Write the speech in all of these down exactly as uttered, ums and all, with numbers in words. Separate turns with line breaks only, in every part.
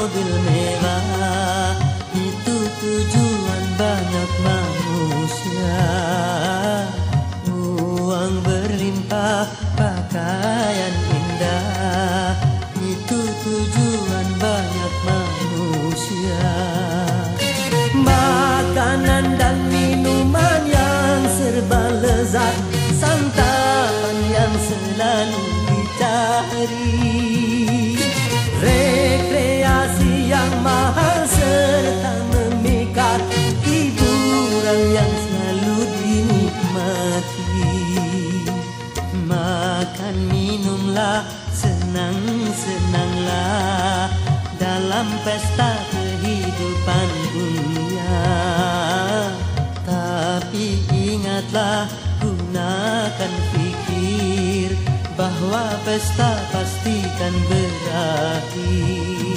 bermobil mewah, itu tujuan banyak manusia. Uang berlimpah, pakaian indah, itu tujuan banyak manusia. Makanan dan minuman yang serba lezat, santapan yang selalu dicari, rekreasi yang mahal serta memikat, hiburan yang selalu dinikmati. Makan minumlah, senang-senanglah dalam pesta kehidupan dunia. Tapi ingatlah, gunakan fikir bahwa pesta pastikan berakhir.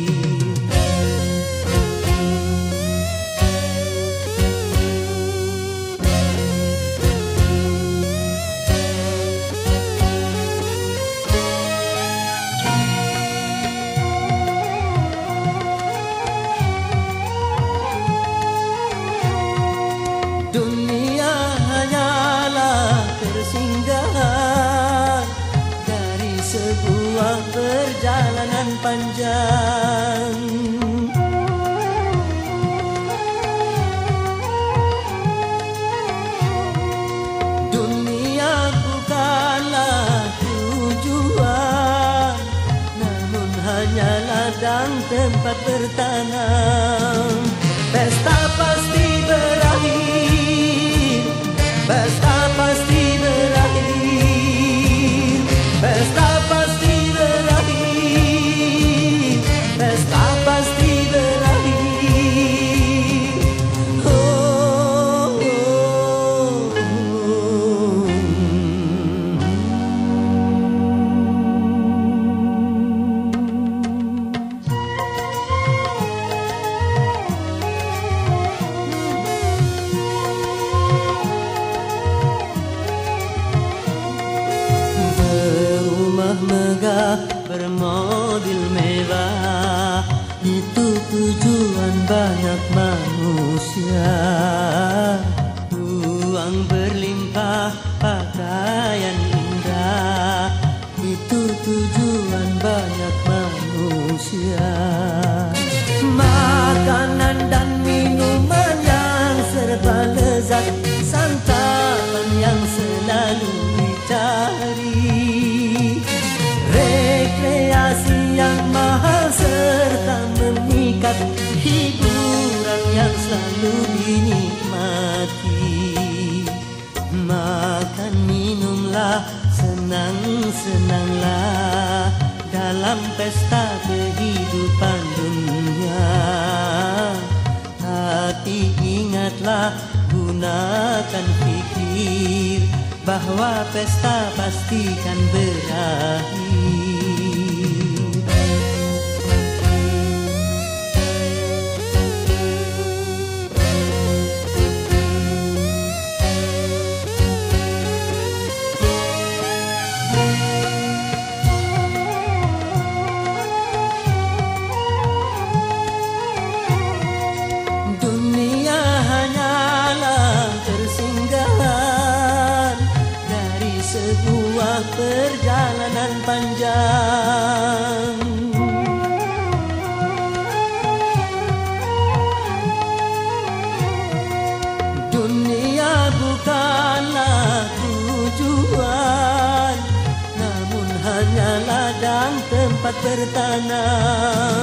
Dunia hanyalah persinggahan dari sebuah perjalanan panjang. Dunia bukanlah tujuan, namun hanya ladang tempat bertanam. Pesta pasti berakhir, pesta pasti berakhir, pesta pasti berakhir, pesta pasti berakhir. Oh, oh, oh. Berumah megah, bermobil mewah, itu tujuan banyak manusia. Uang berlimpah, pakaian indah, itu tujuan banyak manusia. Makanan dan minuman yang serba lezat, santapan yang selalu dicari, rekreasi yang mahal serta memikat, hiburan yang selalu dinikmati. Makan minumlah, senang-senanglah dalam pesta kehidupan dunia. Tapi ingatlah, gunakan fikir bahwa pesta pastikan berakhir. Dunia hanyalah persinggahan dari sebuah perjalanan panjang. Dunia bukanlah tujuan, namun hanya ladang tempat bertanam.